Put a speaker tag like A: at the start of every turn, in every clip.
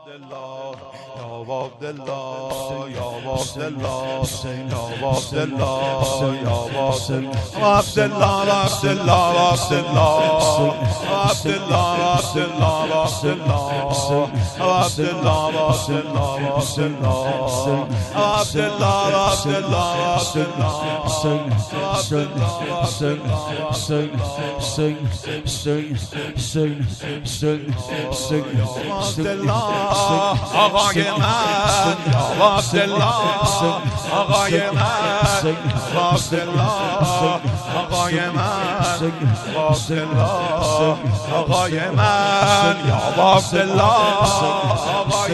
A: آقای من یا عبدالله آقای من عبدالله آقای من عبدالله آقای من یا عبدالله آقای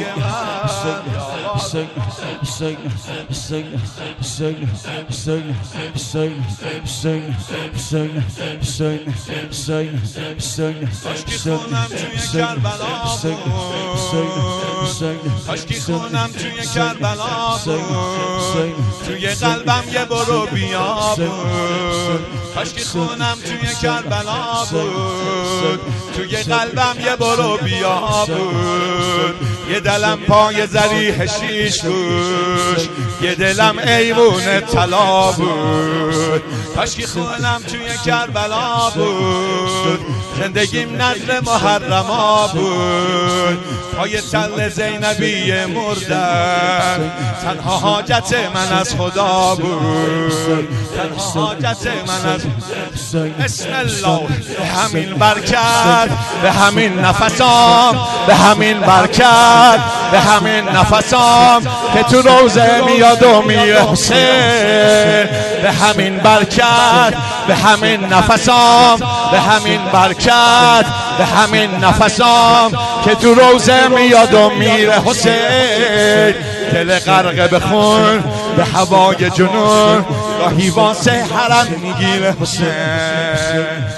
A: کاشکی خونم توی کربلا بود توی قلبم یه برو بیا بود کاشکی خونم توی کربلا بود توی قلبم یه برو بیا بود یه دلم پای زریح شیش گوش یه دلم ایوون طلا بود کاشکی خونم توی کربلا بود زندگیم نذر محرما بود پای تل زینبی مردن تنها حاجت من از خدا بود تنها حاجت من از بسم الله به همین برکت به همین نفسام به همین برکت به همین نفسام که تو روزه میاد و میره حسین به همین برکت به همین نفسام به همین برکت به همین نفسام که تو روزه میاد و میره حسین دل غرق به خون به هوای جنون گاهی واسه حرم میگیره حسین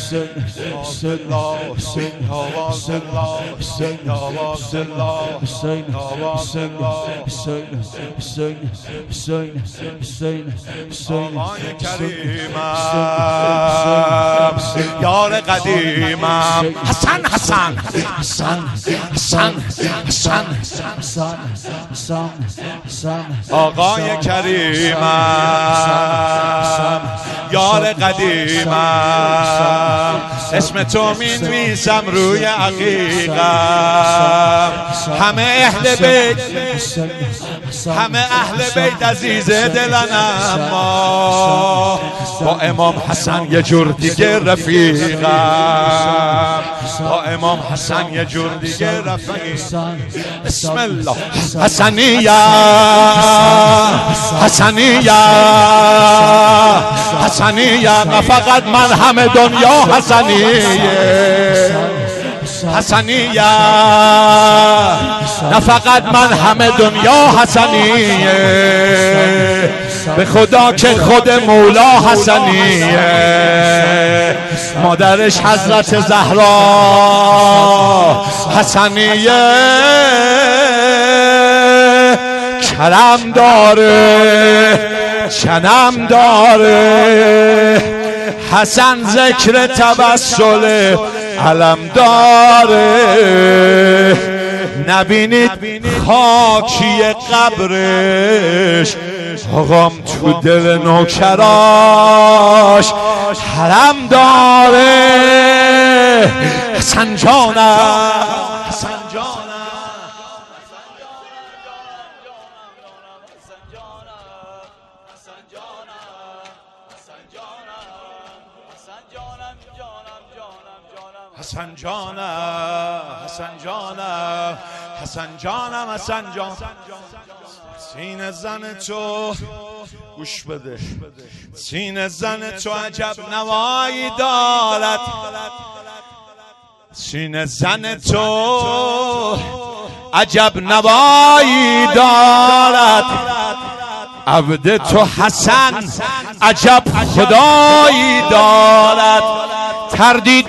A: آقای کریمم یار قدیمم حسن حسن حسن حسن حسن آقای کریمم یار قدیمم اسم تو مینویسم روی عقیقم همه اهل بیت عزیز دلن اما با امام حسن یه جور دیگه رفیقم با امام حسن یه جور دیگه رفیقم بسم الله حسنیه حسنیه حسنیه نه فقط من همه دنیا حسنیه حسنیه نه فقط من همه دنیا حسنیه به خدا که خود مولا حسنیه مادرش حضرت زهرا حسنیه کرم داره چنم داره حسن ذکر توسل علم داره نبینید خاکی قبرش آقام تو دل نوکراش حرم داره حسن جانم حسن جانم حسن جانم حسن جانم حسن جانم حسن جانم سینه زن تو گوش بده سینه زن تو عجب نوایی دارد سینه زن تو عجب نوایی دارد عبد تو حسن عجب خدایی دارد تردید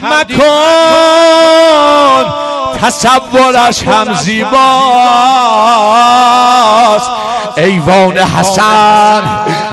A: مکن تصورش هم زیباست ایوان حسن